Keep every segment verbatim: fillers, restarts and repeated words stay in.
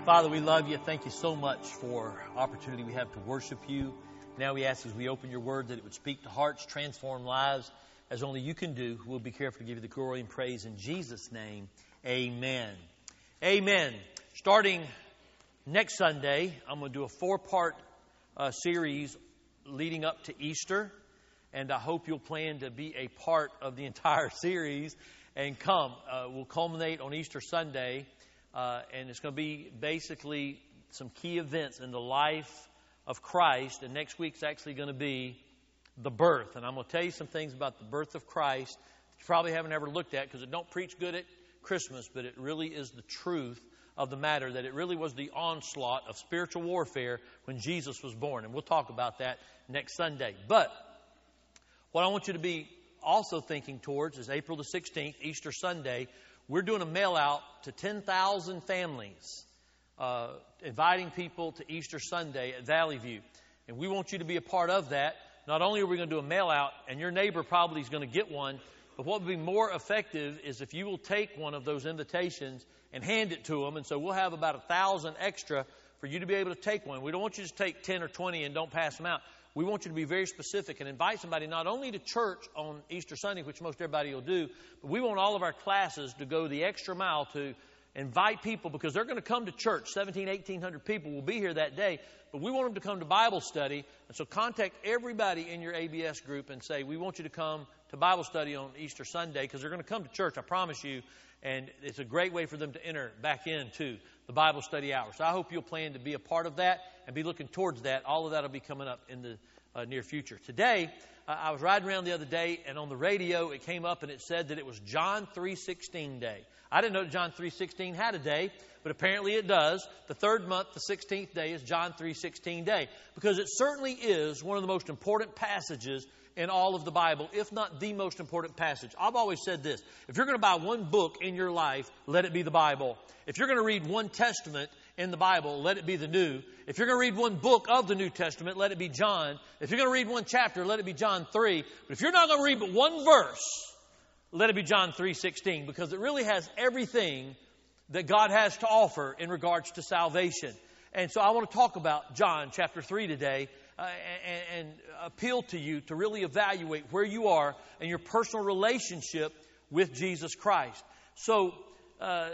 Father, we love you. Thank you so much for opportunity we have to worship you. Now we ask as we open your word that it would speak to hearts, transform lives, as only you can do. We'll be careful to give you the glory and praise in Jesus' name. Amen. Amen. Starting next Sunday, I'm going to do a four-part uh, series leading up to Easter. And I hope you'll plan to be a part of the entire series and come. Uh, we'll culminate on Easter Sunday. Uh, and it's going to be basically some key events in the life of Christ. And next week's actually going to be the birth. And I'm going to tell you some things about the birth of Christ that you probably haven't ever looked at because it don't preach good at Christmas, but it really is the truth of the matter, that it really was the onslaught of spiritual warfare when Jesus was born. And we'll talk about that next Sunday. But what I want you to be also thinking towards is April the sixteenth, Easter Sunday. We're doing a mail out to ten thousand families, uh, inviting people to Easter Sunday at Valley View. And we want you to be a part of that. Not only are we going to do a mail out, and your neighbor probably is going to get one, but what would be more effective is if you will take one of those invitations and hand it to them. And so we'll have about a thousand extra for you to be able to take one. We don't want you to just take ten or twenty and don't pass them out. We want you to be very specific and invite somebody not only to church on Easter Sunday, which most everybody will do, but we want all of our classes to go the extra mile to invite people because they're going to come to church. seventeen, eighteen hundred people will be here that day, but we want them to come to Bible study. And so contact everybody in your A B S group and say, we want you to come to Bible study on Easter Sunday because they're going to come to church, I promise you. And it's a great way for them to enter back into the Bible study hour. So I hope you'll plan to be a part of that and be looking towards that. All of that will be coming up in the uh, near future. Today, uh, I was riding around the other day, and on the radio, it came up and it said that it was John three sixteen day. I didn't know John three sixteen had a day, but apparently it does. The third month, the sixteenth day, is John three sixteen day, because it certainly is one of the most important passages in all of the Bible, if not the most important passage. I've always said this: if you're going to buy one book in your life, let it be the Bible. If you're going to read one testament in the Bible, let it be the New. If you're going to read one book of the New Testament, let it be John. If you're going to read one chapter, let it be John three. But if you're not going to read but one verse, let it be John three sixteen, because it really has everything that God has to offer in regards to salvation. And so I want to talk about John chapter three today. Uh, and, and appeal to you to really evaluate where you are in your personal relationship with Jesus Christ. So uh,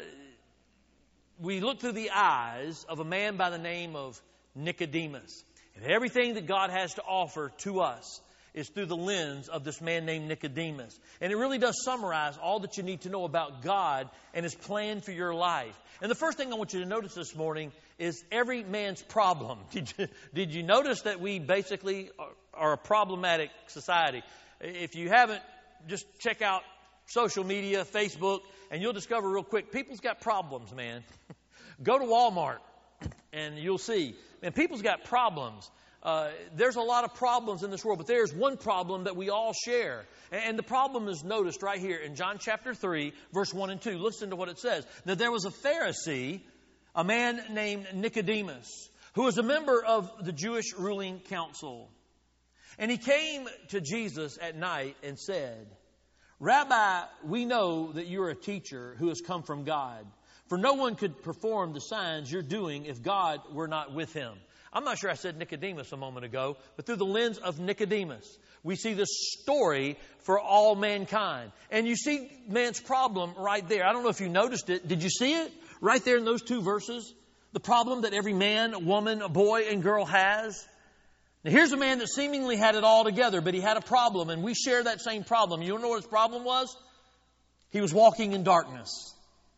we look through the eyes of a man by the name of Nicodemus. And everything that God has to offer to us is through the lens of this man named Nicodemus. And it really does summarize all that you need to know about God and His plan for your life. And the first thing I want you to notice this morning is every man's problem. Did you, did you notice that we basically are, are a problematic society? If you haven't, just check out social media, Facebook, and you'll discover real quick, people's got problems, man. Go to Walmart and you'll see. Man, people's got problems. Uh, there's a lot of problems in this world, but there's one problem that we all share. And, and the problem is noticed right here in John chapter three, verse one and two. Listen to what it says. That there was a Pharisee, a man named Nicodemus, who was a member of the Jewish ruling council. And he came to Jesus at night and said, Rabbi, we know that you're a teacher who has come from God. For no one could perform the signs you're doing if God were not with him. I'm not sure I said Nicodemus a moment ago, but through the lens of Nicodemus, we see this story for all mankind. And you see man's problem right there. I don't know if you noticed it. Did you see it? Right there in those two verses. The problem that every man, woman, boy, and girl has. Now here's a man that seemingly had it all together, but he had a problem, and we share that same problem. You don't know what his problem was? He was walking in darkness.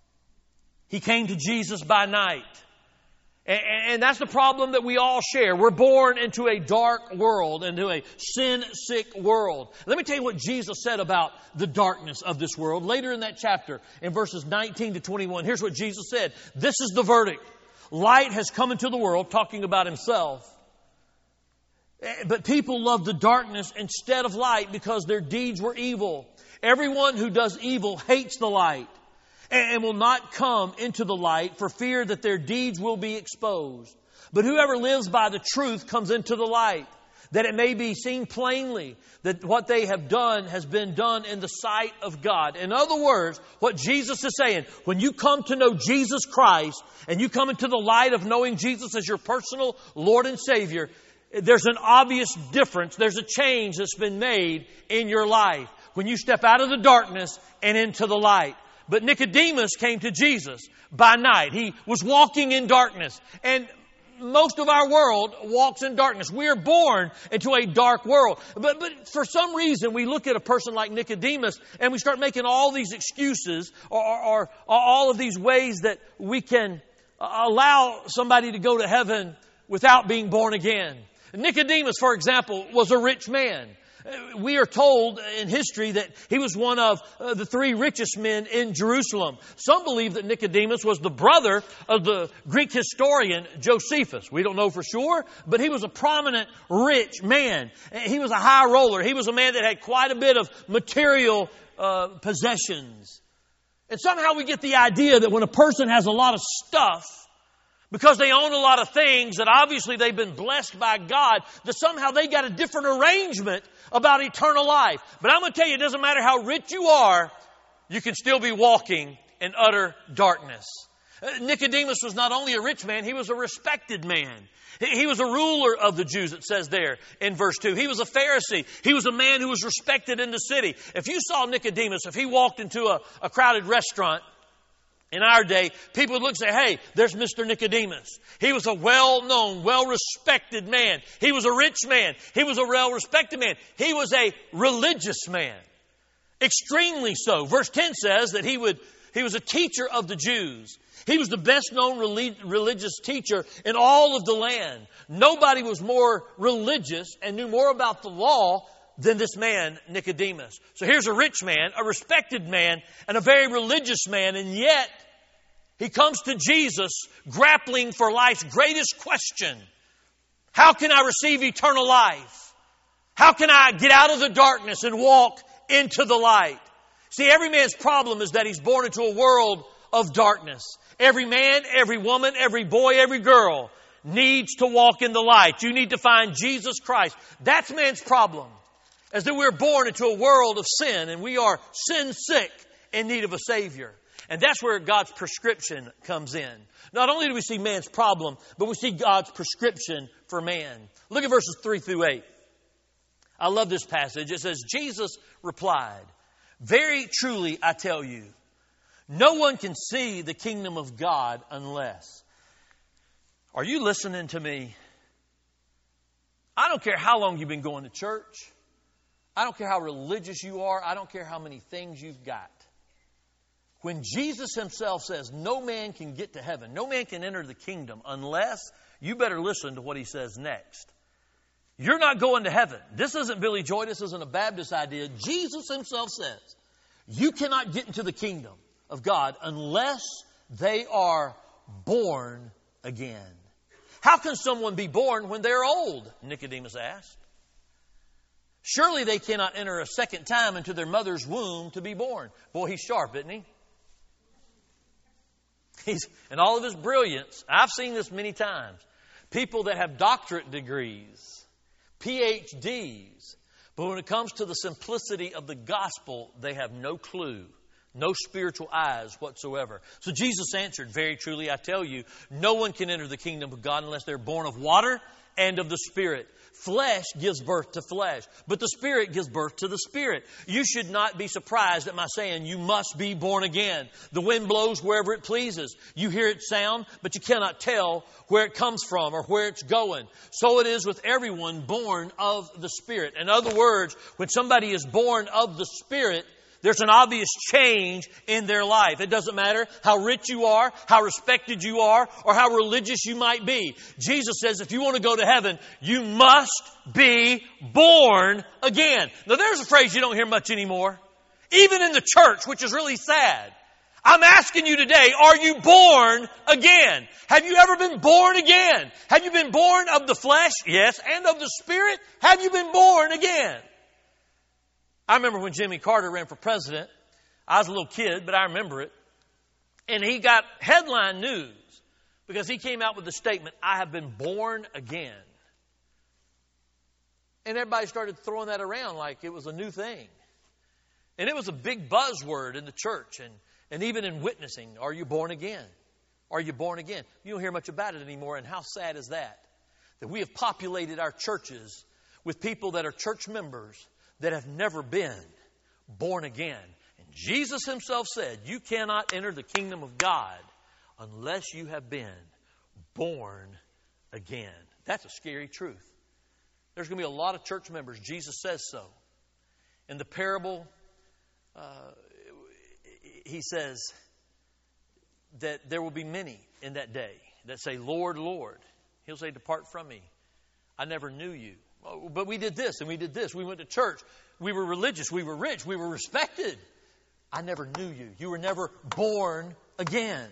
He came to Jesus by night. And that's the problem that we all share. We're born into a dark world, into a sin-sick world. Let me tell you what Jesus said about the darkness of this world. Later in that chapter, in verses nineteen to twenty-one, here's what Jesus said. This is the verdict. Light has come into the world, talking about Himself. But people love the darkness instead of light because their deeds were evil. Everyone who does evil hates the light and will not come into the light for fear that their deeds will be exposed. But whoever lives by the truth comes into the light, that it may be seen plainly that what they have done has been done in the sight of God. In other words, what Jesus is saying, when you come to know Jesus Christ and you come into the light of knowing Jesus as your personal Lord and Savior, there's an obvious difference. There's a change that's been made in your life when you step out of the darkness and into the light. But Nicodemus came to Jesus by night. He was walking in darkness. And most of our world walks in darkness. We are born into a dark world. But, but for some reason, we look at a person like Nicodemus and we start making all these excuses or, or, or all of these ways that we can allow somebody to go to heaven without being born again. Nicodemus, for example, was a rich man. We are told in history that he was one of uh, the three richest men in Jerusalem. Some believe that Nicodemus was the brother of the Greek historian Josephus. We don't know for sure, but he was a prominent rich man. He was a high roller. He was a man that had quite a bit of material uh, possessions. And somehow we get the idea that when a person has a lot of stuff, because they own a lot of things, that obviously they've been blessed by God, that somehow they got a different arrangement about eternal life. But I'm going to tell you, it doesn't matter how rich you are, you can still be walking in utter darkness. Nicodemus was not only a rich man, he was a respected man. He was a ruler of the Jews, it says there in verse two. He was a Pharisee. He was a man who was respected in the city. If you saw Nicodemus, if he walked into a, a crowded restaurant, in our day, people would look and say, hey, there's Mister Nicodemus. He was a well-known, well-respected man. He was a rich man. He was a well-respected man. He was a religious man. Extremely so. Verse ten says that he would he was a teacher of the Jews. He was the best-known religious teacher in all of the land. Nobody was more religious and knew more about the law than this man, Nicodemus. So here's a rich man, a respected man, and a very religious man, and yet he comes to Jesus grappling for life's greatest question. How can I receive eternal life? How can I get out of the darkness and walk into the light? See, every man's problem is that he's born into a world of darkness. Every man, every woman, every boy, every girl needs to walk in the light. You need to find Jesus Christ. That's man's problem. As that we're born into a world of sin and we are sin sick in need of a Savior. And that's where God's prescription comes in. Not only do we see man's problem, but we see God's prescription for man. Look at verses three through eight. I love this passage. It says, Jesus replied, very truly I tell you, no one can see the kingdom of God unless. Are you listening to me? I don't care how long you've been going to church. I don't care how religious you are. I don't care how many things you've got. When Jesus himself says no man can get to heaven, no man can enter the kingdom unless, you better listen to what he says next. You're not going to heaven. This isn't Billy Joy. This isn't a Baptist idea. Jesus himself says you cannot get into the kingdom of God unless they are born again. How can someone be born when they're old? Nicodemus asked. Surely they cannot enter a second time into their mother's womb to be born. Boy, he's sharp, isn't he? He's, in all of his brilliance, I've seen this many times. People that have doctorate degrees, P H Ds, but when it comes to the simplicity of the gospel, they have no clue, no spiritual eyes whatsoever. So Jesus answered, very truly I tell you, no one can enter the kingdom of God unless they're born of water and of the Spirit. Flesh gives birth to flesh, but the Spirit gives birth to the Spirit. You should not be surprised at my saying you must be born again. The wind blows wherever it pleases. You hear its sound, but you cannot tell where it comes from or where it's going. So it is with everyone born of the Spirit. In other words, when somebody is born of the Spirit, there's an obvious change in their life. It doesn't matter how rich you are, how respected you are, or how religious you might be. Jesus says if you want to go to heaven, you must be born again. Now there's a phrase you don't hear much anymore. Even in the church, which is really sad. I'm asking you today, are you born again? Have you ever been born again? Have you been born of the flesh? Yes. And of the Spirit? Have you been born again? I remember when Jimmy Carter ran for president. I was a little kid, but I remember it. And he got headline news because he came out with the statement, I have been born again. And everybody started throwing that around like it was a new thing. And it was a big buzzword in the church and, and even in witnessing. Are you born again? Are you born again? You don't hear much about it anymore. And how sad is that? That we have populated our churches with people that are church members that have never been born again. And Jesus himself said, you cannot enter the kingdom of God unless you have been born again. That's a scary truth. There's going to be a lot of church members. Jesus says so. In the parable, uh, he says that there will be many in that day that say, Lord, Lord. He'll say, depart from me. I never knew you. Oh, but we did this and we did this. We went to church. We were religious. We were rich. We were respected. I never knew you. You were never born again.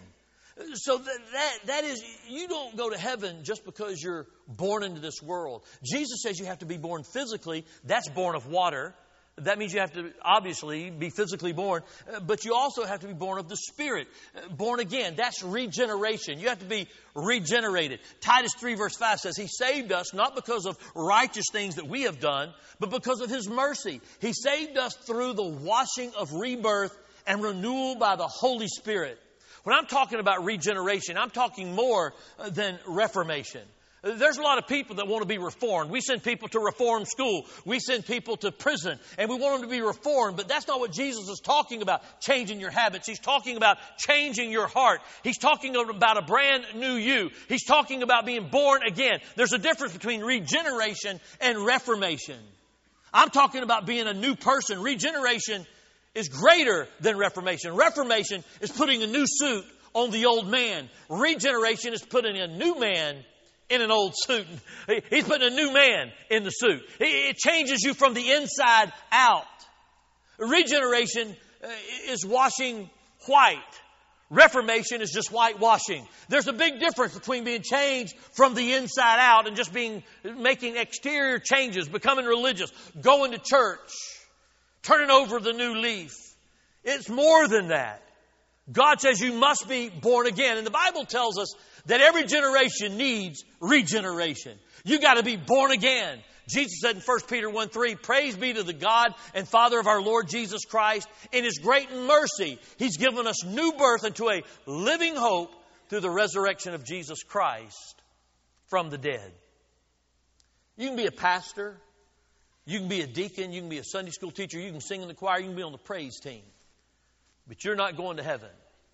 So that, that, that is, you don't go to heaven just because you're born into this world. Jesus says you have to be born physically. That's born of water. That means you have to obviously be physically born. But you also have to be born of the Spirit. Born again. That's regeneration. You have to be regenerated. Titus three verse five says He saved us not because of righteous things that we have done, but because of His mercy. He saved us through the washing of rebirth and renewal by the Holy Spirit. When I'm talking about regeneration, I'm talking more than reformation. There's a lot of people that want to be reformed. We send people to reform school. We send people to prison. And we want them to be reformed. But that's not what Jesus is talking about, changing your habits. He's talking about changing your heart. He's talking about a brand new you. He's talking about being born again. There's a difference between regeneration and reformation. I'm talking about being a new person. Regeneration is greater than reformation. Reformation is putting a new suit on the old man. Regeneration is putting a new man in an old suit. He's putting a new man in the suit. It changes you from the inside out. Regeneration is washing white. Reformation is just whitewashing. There's a big difference between being changed from the inside out and just being making exterior changes, becoming religious, going to church, turning over the new leaf. It's more than that. God says you must be born again. And the Bible tells us that every generation needs regeneration. You got to be born again. Jesus said in First Peter one three, praise be to the God and Father of our Lord Jesus Christ. In His great mercy, He's given us new birth into a living hope through the resurrection of Jesus Christ from the dead. You can be a pastor. You can be a deacon. You can be a Sunday school teacher. You can sing in the choir. You can be on the praise team. But you're not going to heaven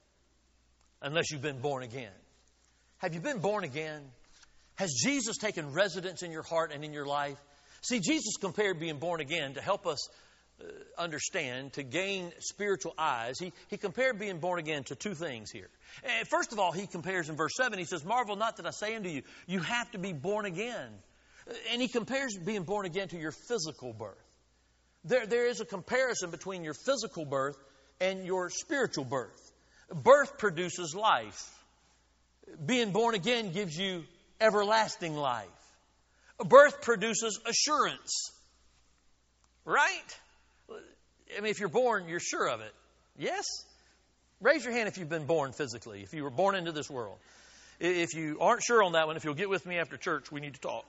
unless you've been born again. Have you been born again? Has Jesus taken residence in your heart and in your life? See, Jesus compared being born again to help us uh, understand, to gain spiritual eyes. He, he compared being born again to two things here. And first of all, He compares in verse seven. He says, marvel not that I say unto you, you have to be born again. And He compares being born again to your physical birth. There, there is a comparison between your physical birth and your spiritual birth. Birth produces life. Being born again gives you everlasting life. Birth produces assurance. Right? I mean, if you're born, you're sure of it. Yes? Raise your hand if you've been born physically, if you were born into this world. If you aren't sure on that one, if you'll get with me after church, we need to talk.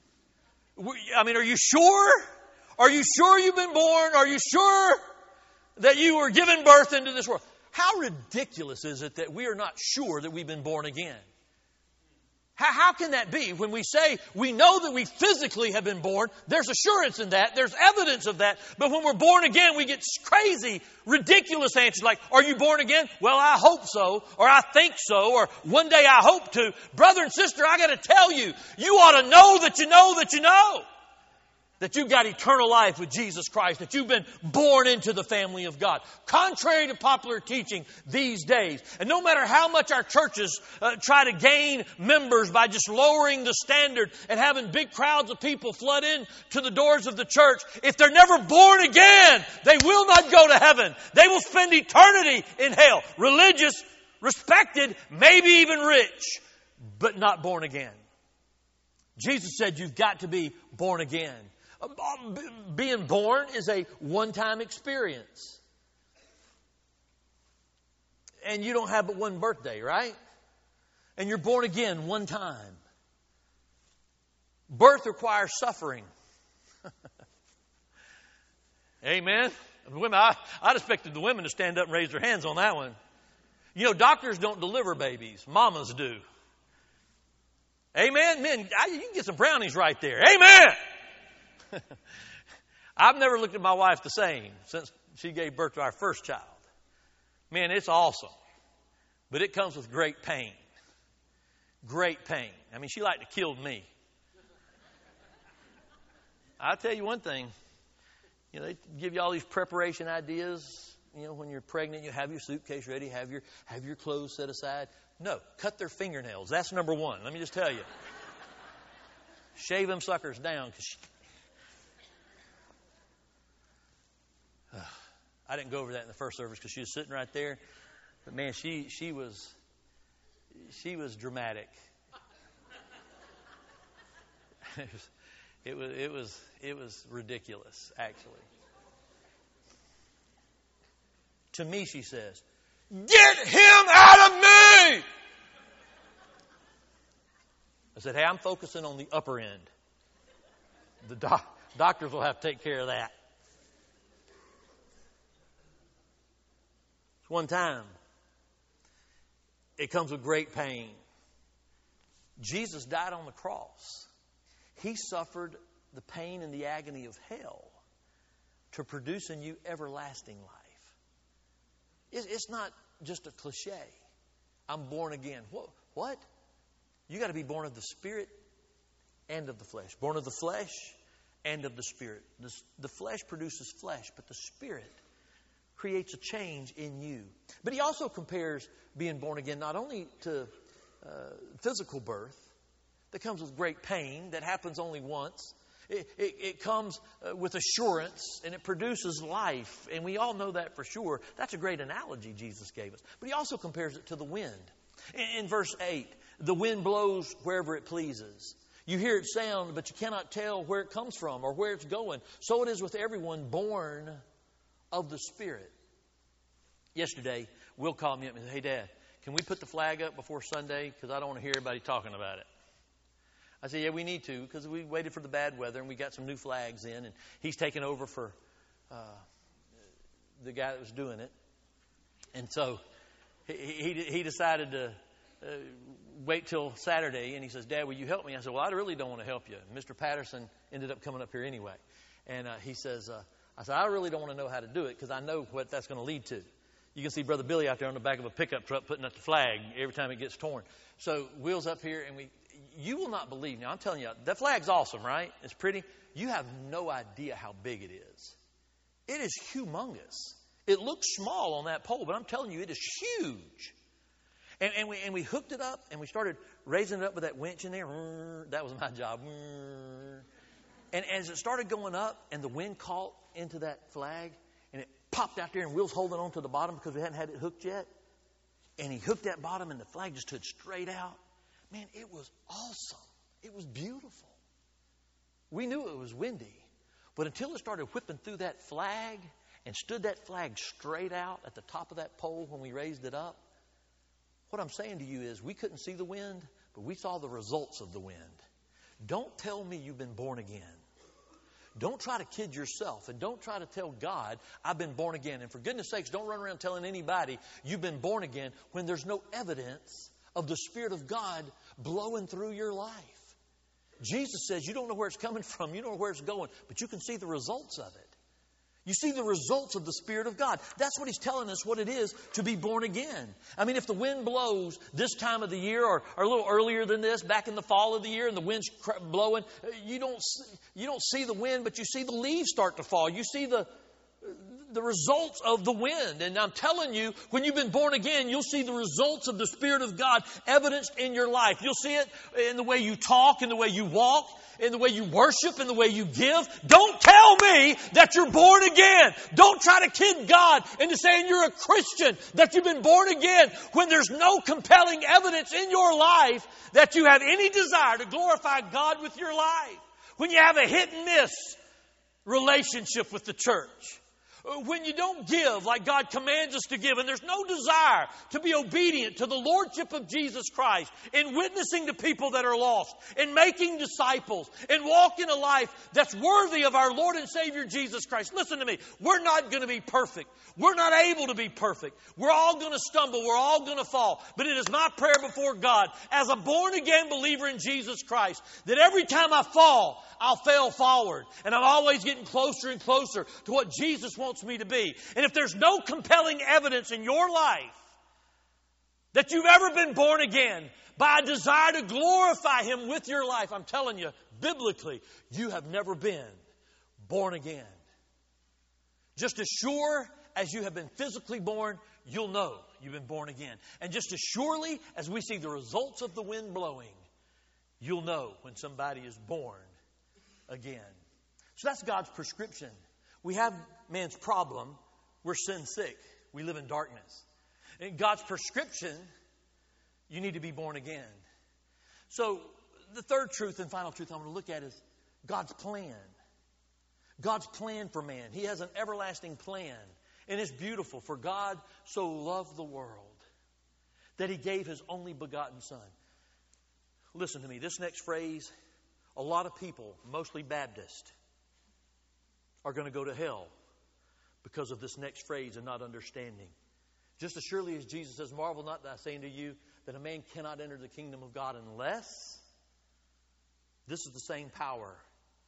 I mean, are you sure? Are you sure you've been born? Are you sure that you were given birth into this world? How ridiculous is it that we are not sure that we've been born again? How, how can that be? When we say we know that we physically have been born, there's assurance in that. There's evidence of that. But when we're born again, we get crazy, ridiculous answers like, are you born again? Well, I hope so. Or I think so. Or one day I hope to. Brother and sister, I got to tell you, you ought to know that you know that you know. That you've got eternal life with Jesus Christ. That you've been born into the family of God. Contrary to popular teaching these days. And no matter how much our churches uh, try to gain members by just lowering the standard and having big crowds of people flood in to the doors of the church, if they're never born again, they will not go to heaven. They will spend eternity in hell. Religious, respected, maybe even rich, but not born again. Jesus said you've got to be born again. Being born is a one-time experience. And you don't have but one birthday, right? And you're born again one time. Birth requires suffering. Amen. The women, I, I'd expected the women to stand up and raise their hands on that one. You know, doctors don't deliver babies. Mamas do. Amen. Men, I, you can get some brownies right there. Amen. I've never looked at my wife the same since she gave birth to our first child. Man, it's awesome. But it comes with great pain. Great pain. I mean, she like to kill me. I'll tell you one thing. You know, they give you all these preparation ideas. You know, when you're pregnant, you have your suitcase ready, have your have your clothes set aside. No, cut their fingernails. That's number one. Let me just tell you. Shave them suckers down. Cause she... I didn't go over that in the first service because she was sitting right there. But man, she she was she was dramatic. It was, it was it was it was ridiculous, actually. To me, she says, "Get him out of me!" I said, "Hey, I'm focusing on the upper end. The doc- doctors will have to take care of that." One time, it comes with great pain. Jesus died on the cross. He suffered the pain and the agony of hell to produce in you everlasting life. It's not just a cliche. I'm born again. What? You got to be born of the Spirit and of the flesh. Born of the flesh and of the Spirit. The flesh produces flesh, but the Spirit creates a change in you. But he also compares being born again not only to uh, physical birth that comes with great pain, that happens only once. It, it, it comes uh, with assurance, and it produces life. And we all know that for sure. That's a great analogy Jesus gave us. But he also compares it to the wind. In, in verse eight, the wind blows wherever it pleases. You hear its sound, but you cannot tell where it comes from or where it's going. So it is with everyone born of the Spirit. Yesterday, Will called me up and said, "Hey, Dad, can we put the flag up before Sunday? Because I don't want to hear everybody talking about it." I said, "Yeah, we need to, because we waited for the bad weather and we got some new flags in, and he's taken over for uh, the guy that was doing it." And so he, he, he decided to uh, wait till Saturday, and he says, "Dad, will you help me?" I said, "Well, I really don't want to help you." Mister Patterson ended up coming up here anyway. And uh, he says, uh, I said, "I really don't want to know how to do it because I know what that's going to lead to." You can see Brother Billy out there on the back of a pickup truck putting up the flag every time it gets torn. So Will's up here, and we, you will not believe. Now, I'm telling you, that flag's awesome, right? It's pretty. You have no idea how big it is. It is humongous. It looks small on that pole, but I'm telling you, it is huge. And, and, we, and we hooked it up, and we started raising it up with that winch in there. That was my job. And as it started going up, and the wind caught into that flag, and it popped out there, and Will's holding on to the bottom because we hadn't had it hooked yet. And he hooked that bottom, and the flag just stood straight out. Man, it was awesome. It was beautiful. We knew it was windy. But until it started whipping through that flag and stood that flag straight out at the top of that pole when we raised it up, what I'm saying to you is we couldn't see the wind, but we saw the results of the wind. Don't tell me you've been born again. Don't try to kid yourself, and don't try to tell God, "I've been born again." And for goodness sakes, don't run around telling anybody you've been born again when there's no evidence of the Spirit of God blowing through your life. Jesus says you don't know where it's coming from, you don't know where it's going, but you can see the results of it. You see the results of the Spirit of God. That's what he's telling us what it is to be born again. I mean, if the wind blows this time of the year or, or a little earlier than this, back in the fall of the year, and the wind's blowing, you don't, you don't see the wind, but you see the leaves start to fall. You see the, the results of the wind. And I'm telling you, when you've been born again, you'll see the results of the Spirit of God evidenced in your life. You'll see it in the way you talk, in the way you walk, in the way you worship, in the way you give. Don't tell me that you're born again. Don't try to kid God into saying you're a Christian, that you've been born again, when there's no compelling evidence in your life that you have any desire to glorify God with your life. When you have a hit and miss relationship with the church. When you don't give like God commands us to give, and there's no desire to be obedient to the Lordship of Jesus Christ in witnessing to people that are lost, in making disciples, in walking a life that's worthy of our Lord and Savior Jesus Christ. Listen to me. We're not going to be perfect. We're not able to be perfect. We're all going to stumble. We're all going to fall. But it is my prayer before God as a born-again believer in Jesus Christ that every time I fall, I'll fail forward. And I'm always getting closer and closer to what Jesus wants me to be. And if there's no compelling evidence in your life that you've ever been born again by a desire to glorify Him with your life, I'm telling you, biblically, you have never been born again. Just as sure as you have been physically born, you'll know you've been born again. And just as surely as we see the results of the wind blowing, you'll know when somebody is born again. So that's God's prescription. We have man's problem. We're sin sick. We live in darkness. In God's prescription, you need to be born again. So the third truth and final truth I'm going to look at is God's plan. God's plan for man. He has an everlasting plan. And it's beautiful. For God so loved the world that He gave His only begotten Son. Listen to me. This next phrase, a lot of people, mostly Baptist, are going to go to hell because of this next phrase and not understanding. Just as surely as Jesus says, marvel not that I say unto you that a man cannot enter the kingdom of God unless. This is the same power.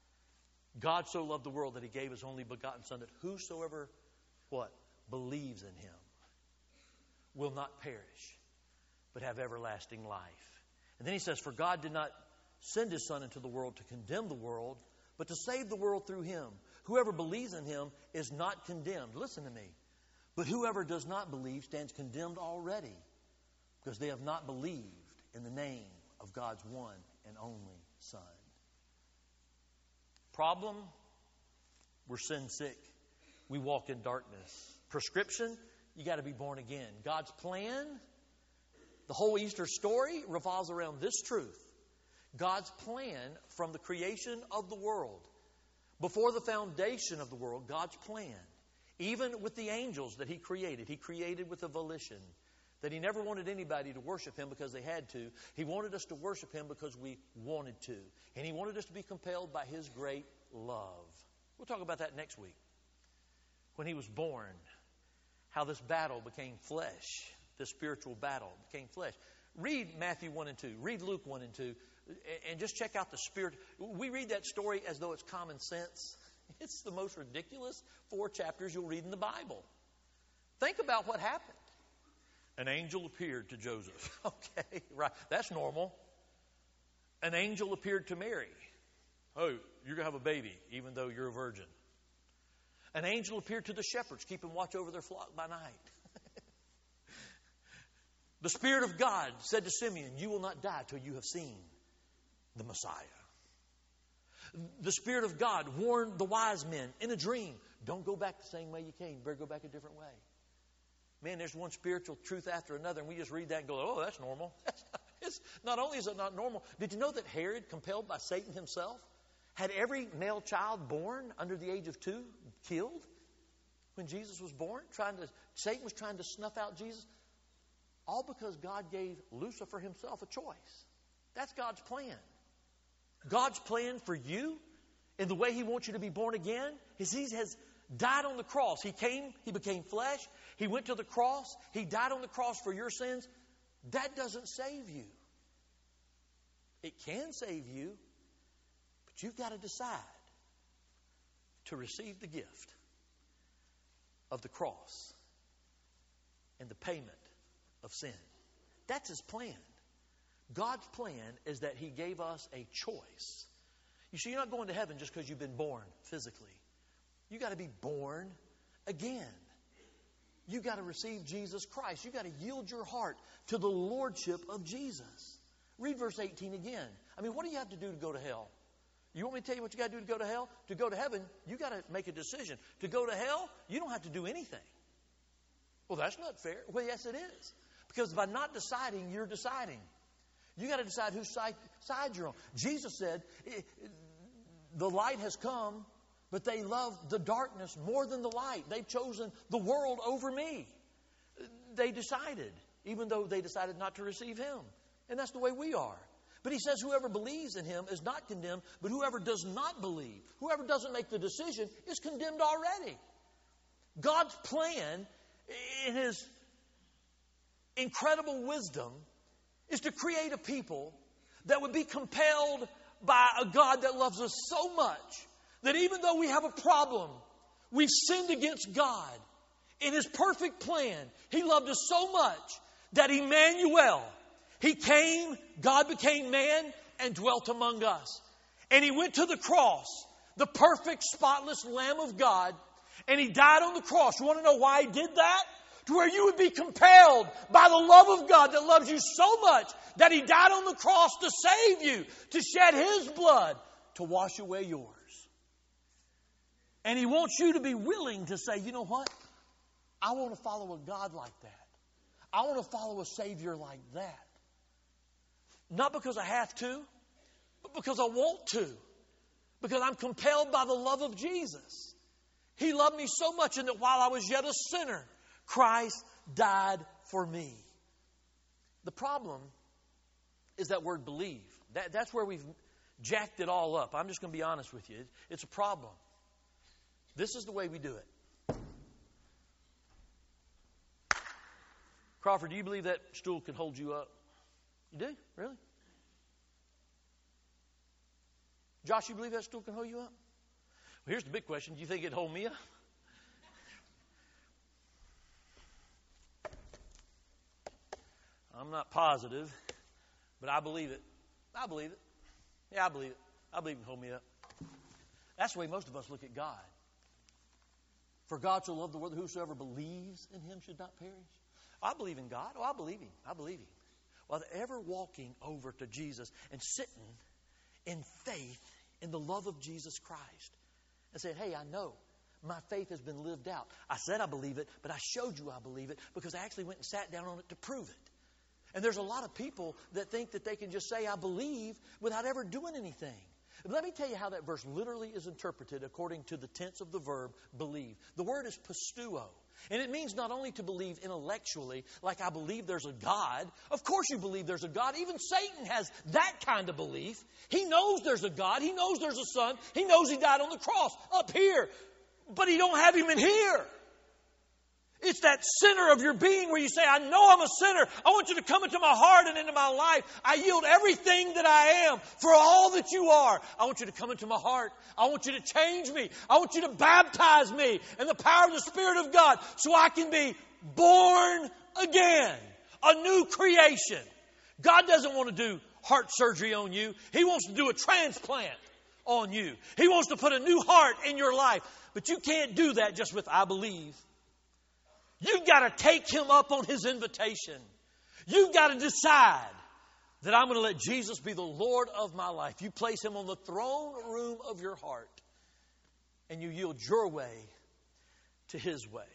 God so loved the world that He gave His only begotten Son, that whosoever, what? Believes in Him will not perish, but have everlasting life. And then He says, for God did not send His Son into the world to condemn the world, but to save the world through Him. Whoever believes in Him is not condemned. Listen to me. But whoever does not believe stands condemned already, because they have not believed in the name of God's one and only Son. Problem? We're sin sick. We walk in darkness. Prescription? You got to be born again. God's plan? The whole Easter story revolves around this truth. God's plan from the creation of the world. Before the foundation of the world, God's plan. Even with the angels that He created. He created with a volition. That He never wanted anybody to worship Him because they had to. He wanted us to worship Him because we wanted to. And He wanted us to be compelled by His great love. We'll talk about that next week. When He was born, how this battle became flesh. This spiritual battle became flesh. Read Matthew one and two. Read Luke one and two. And just check out the Spirit. We read that story as though it's common sense. It's the most ridiculous four chapters you'll read in the Bible. Think about what happened. An angel appeared to Joseph. Okay, right. That's normal. An angel appeared to Mary. Oh, you're going to have a baby, even though you're a virgin. An angel appeared to the shepherds, keeping watch over their flock by night. The Spirit of God said to Simeon, you will not die till you have seen the Messiah. The Spirit of God warned the wise men in a dream, don't go back the same way you came. You better go back a different way. Man, there's one spiritual truth after another, and we just read that and go, oh, that's normal. It's, not only is it not normal, did you know that Herod, compelled by Satan himself, had every male child born under the age of two killed when Jesus was born? Trying to, Satan was trying to snuff out Jesus. All because God gave Lucifer himself a choice. That's God's plan. God's plan for you in the way He wants you to be born again is He has died on the cross. He came, He became flesh. He went to the cross. He died on the cross for your sins. That doesn't save you. It can save you, but you've got to decide to receive the gift of the cross and the payment of sin. That's His plan. God's plan is that He gave us a choice. You see, you're not going to heaven just because you've been born physically. You got to be born again. You got to receive Jesus Christ. You got to yield your heart to the lordship of Jesus. Read verse eighteen again. I mean, what do you have to do to go to hell? You want me to tell you what you got to do to go to hell? To go to heaven, you got to make a decision. To go to hell, you don't have to do anything. Well, that's not fair. Well, yes, it is. Because by not deciding, you're deciding. You got to decide whose side, side you're on. Jesus said, the light has come But they love the darkness more than the light. They've chosen the world over me. They decided, even though they decided not to receive Him. And that's the way we are. But He says whoever believes in Him is not condemned, but whoever does not believe, whoever doesn't make the decision, is condemned already. God's plan, in His incredible wisdom, is to create a people that would be compelled by a God that loves us so much that even though we have a problem, we've sinned against God. In His perfect plan, He loved us so much that Emmanuel, He came, God became man and dwelt among us. And He went to the cross, the perfect, spotless Lamb of God, and He died on the cross. You want to know why He did that? To where you would be compelled by the love of God that loves you so much that He died on the cross to save you, to shed His blood, to wash away yours. And He wants you to be willing to say, you know what? I want to follow a God like that. I want to follow a Savior like that. Not because I have to, but because I want to. Because I'm compelled by the love of Jesus. He loved me so much, and that while I was yet a sinner, Christ died for me. The problem is that word believe. That, that's where we've jacked it all up. I'm just going to be honest with you. It's a problem. This is the way we do it. Crawford, do you believe that stool can hold you up? You do? Really? Josh, you believe that stool can hold you up? Well, here's the big question. Do you think it'd hold me up? I'm not positive, but I believe it. I believe it. Yeah, I believe it. I believe it can hold me up. That's the way most of us look at God. For God so loved the world that whosoever believes in Him should not perish. I believe in God. Oh, I believe Him. I believe Him. While ever walking over to Jesus and sitting in faith in the love of Jesus Christ and saying, hey, I know my faith has been lived out. I said I believe it, but I showed you I believe it because I actually went and sat down on it to prove it. And there's a lot of people that think that they can just say I believe without ever doing anything. Let me tell you how that verse literally is interpreted according to the tense of the verb believe. The word is pisteuo. And it means not only to believe intellectually, like I believe there's a God. Of course you believe there's a God. Even Satan has that kind of belief. He knows there's a God. He knows there's a Son. He knows He died on the cross up here. But He don't have Him in here. It's that center of your being where you say, I know I'm a sinner. I want you to come into my heart and into my life. I yield everything that I am for all that you are. I want you to come into my heart. I want you to change me. I want you to baptize me in the power of the Spirit of God so I can be born again. A new creation. God doesn't want to do heart surgery on you. He wants to do a transplant on you. He wants to put a new heart in your life. But you can't do that just with I believe. You've got to take Him up on His invitation. You've got to decide that I'm going to let Jesus be the Lord of my life. You place Him on the throne room of your heart and you yield your way to His way.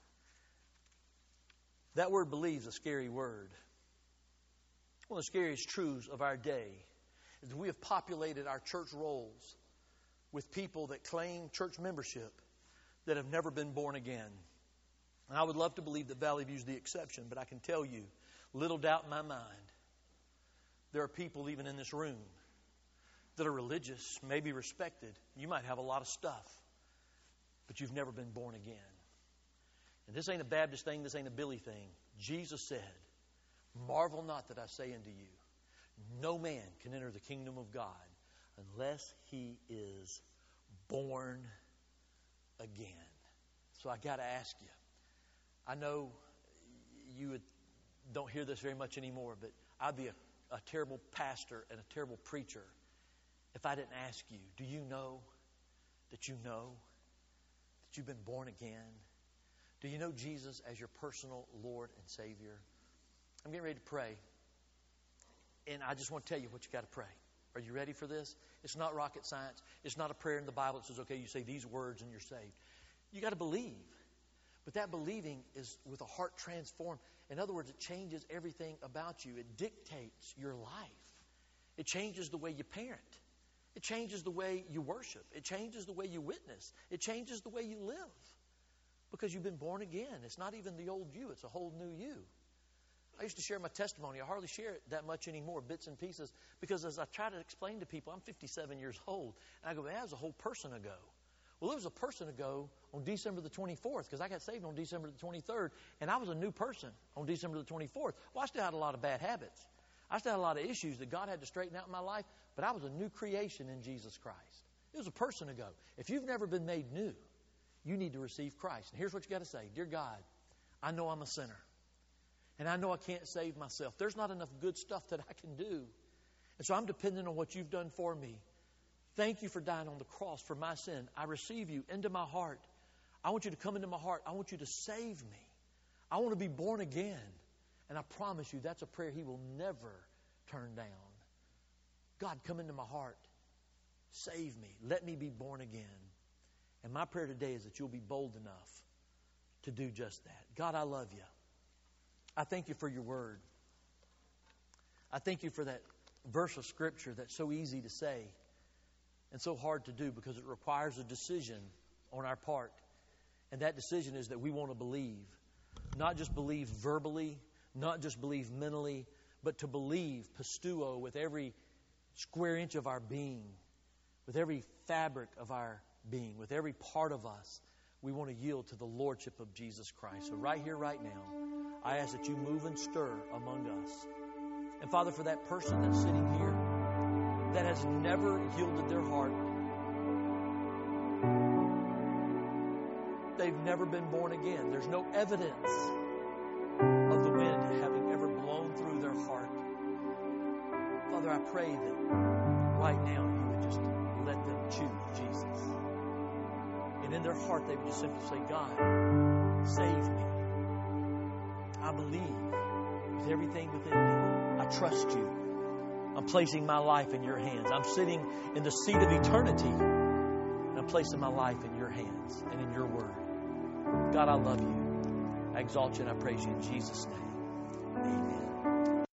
That word believe is a scary word. One of the scariest truths of our day is that we have populated our church rolls with people that claim church membership that have never been born again. And I would love to believe that Valley View is the exception, but I can tell you, little doubt in my mind, there are people even in this room that are religious, maybe respected. You might have a lot of stuff, but you've never been born again. And this ain't a Baptist thing, this ain't a Billy thing. Jesus said, marvel not that I say unto you, no man can enter the kingdom of God unless he is born again. So I got to ask you, I know you would, don't hear this very much anymore, but I'd be a, a terrible pastor and a terrible preacher if I didn't ask you, do you know that you know that you've been born again? Do you know Jesus as your personal Lord and Savior? I'm getting ready to pray, and I just want to tell you what you got to pray. Are you ready for this? It's not rocket science. It's not a prayer in the Bible that says, okay, you say these words and you're saved. You got to believe. But that believing is with a heart transformed. In other words, it changes everything about you. It dictates your life. It changes the way you parent. It changes the way you worship. It changes the way you witness. It changes the way you live. Because you've been born again. It's not even the old you. It's a whole new you. I used to share my testimony. I hardly share it that much anymore, bits and pieces. Because as I try to explain to people, I'm fifty-seven years old. And I go, man, that was a whole person ago. Well, it was a person ago on December the twenty-fourth, because I got saved on December the twenty-third, and I was a new person on December the twenty-fourth. Well, I still had a lot of bad habits. I still had a lot of issues that God had to straighten out in my life, but I was a new creation in Jesus Christ. It was a person ago. If you've never been made new, you need to receive Christ. And here's what you got to say. Dear God, I know I'm a sinner, and I know I can't save myself. There's not enough good stuff that I can do, and so I'm dependent on what you've done for me. Thank you for dying on the cross for my sin. I receive you into my heart. I want you to come into my heart. I want you to save me. I want to be born again. And I promise you, that's a prayer He will never turn down. God, come into my heart. Save me. Let me be born again. And my prayer today is that you'll be bold enough to do just that. God, I love you. I thank you for your word. I thank you for that verse of Scripture that's so easy to say and so hard to do, because it requires a decision on our part. And that decision is that we want to believe. Not just believe verbally, not just believe mentally, but to believe pistuo with every square inch of our being, with every fabric of our being, with every part of us. We want to yield to the Lordship of Jesus Christ. So right here, right now, I ask that you move and stir among us. And Father, for that person that's sitting here that has never yielded their heart, they've never been born again. There's no evidence of the wind having ever blown through their heart. Father, I pray that right now you would just let them choose Jesus. And in their heart they would just simply say, God, save me. I believe with everything within me. I trust you. I'm placing my life in your hands. I'm sitting in the seat of eternity. And I'm placing my life in your hands and in your word. God, I love you. I exalt you and I praise you in Jesus' name. Amen.